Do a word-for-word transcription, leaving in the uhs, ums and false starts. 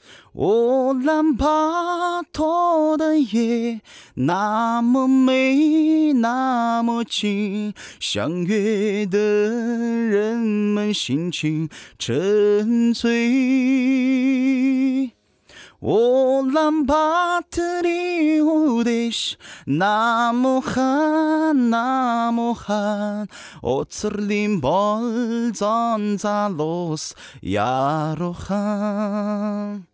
哦，蓝巴托的夜那么美，那么近，相约的人们心情沉醉。哦，蓝巴特里乌德什那么寒，那么寒。哦，茨林宝藏扎罗斯亚罗汗。